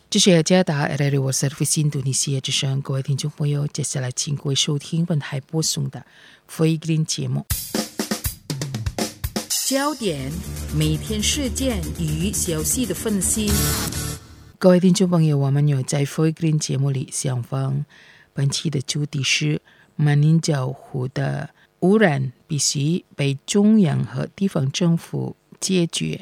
这是加拿大 RRI World Service 印度尼西亚之声，各位听众朋友，接下来请各位收听本台播送的福音节目。焦点，每天事件与消息的分析。各位听众朋友，我们有在福音节目里相逢。本期的主题是马宁角湖的污染必须被中央和地方政府解决。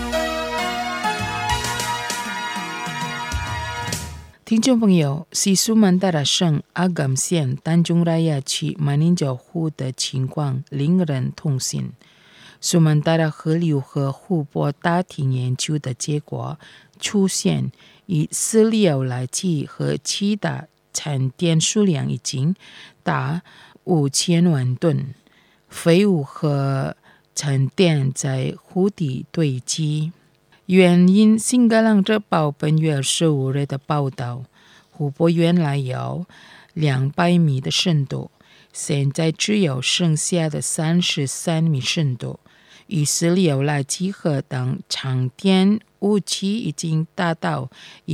听众朋友，西苏曼达拉省阿甘县丹中拉亚区马宁角湖的情况令人痛心。苏曼达拉河流和湖泊大厅研究的结果出现，以饲料垃圾和其他产电数量已经达5000万吨，废物和产电在湖底堆积。原因新加坡日报本月25日的报道，湖泊原来有200米的深度，现在只有剩下的33米深度，与饲料垃圾和等长电武器已经达到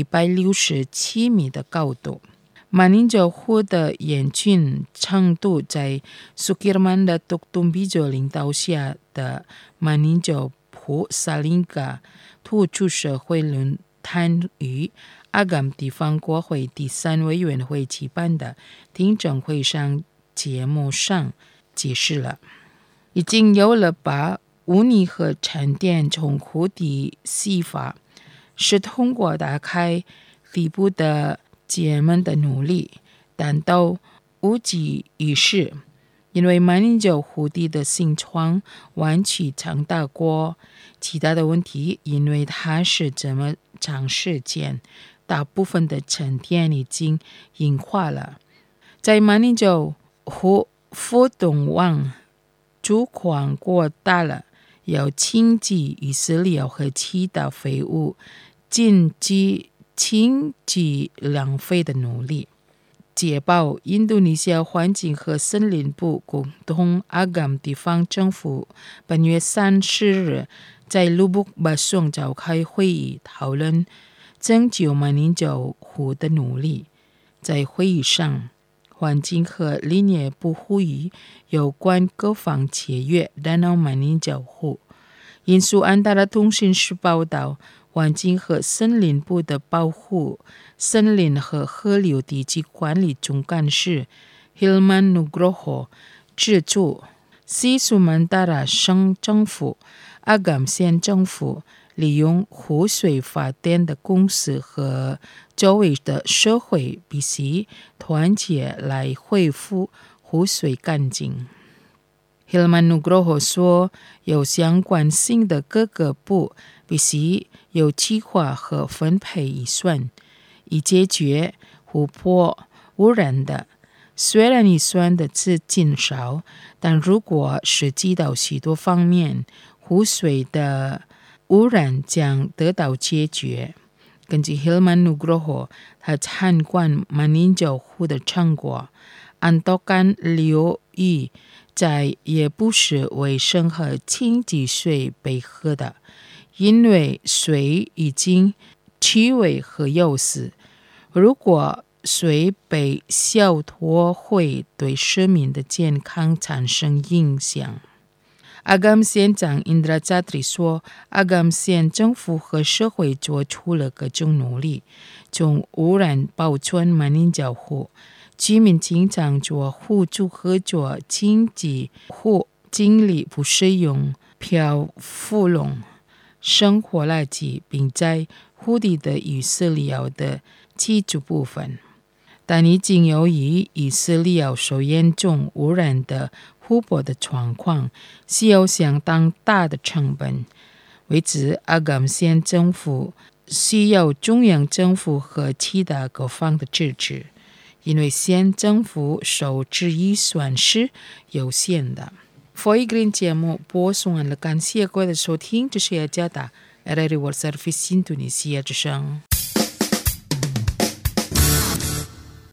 167米的高度。马宁角湖的严峻程度在苏基尔曼的杜东比佐领导下的马宁角湖萨林嘎突出社会论坛与阿甘地方国会第3委员会举办的听证会上节目上解释了，已经有了把污泥和产电从湖底释放，是通过打开底部的解门的努力，但都无济于事，因为马宁角湖底的形状弯曲长大过其他的问题，因为它是这么长时间，大部分的沉淀已经硬化了。在马宁角湖浮动网主况过大了，要清洗与饲料和其他废物，禁止经济浪费的努力。捷报，印度尼西亚环境和森林部共同阿甘地方政府本月30日在卢布巴松召开会议，讨论拯救马宁角湖的努力。在会议上，环境和林业部呼吁有关各方节约打捞马宁角湖。引述安大略通讯社报道，环境和森林部的保护森林和河流地区管理总干事 Hilman Nugroho 指出，西苏曼达拉省政府、阿甘县政府利用湖水发电的公司和周围的社会必须团结来恢复湖水干净。Hilman Nugroho 说，有相关性的各个部必须有计划和分配预算，以解决湖泊污染的。虽然预算的资金少，但如果涉及到许多方面，湖水的污染将得到解决。根据 Hilman Nugroho 他参观马宁角湖的成果，安多干流域再也不是卫生和清洁水被喝的，因为水已经气味和有死。如果水被消脱，会对市民的健康产生影响。阿甘县长 Indra Chatri 说，阿甘县政府和社会做出了各种努力，从污染保存马宁角湖。居民经常做互助合作，清洁湖尽力不使用漂浮笼、生活垃圾，并在湖底的与饲料的基础部分。但已经由于与饲料受严重污染的湖泊的状况，需要相当大的成本。为此，阿甘县政府需要中央政府和其他各方的支持，因为县政府收支预算是有限的。福音节目播送完了，感谢各位的收听，这是雅加达 RRI World Service 印度尼西亚之声。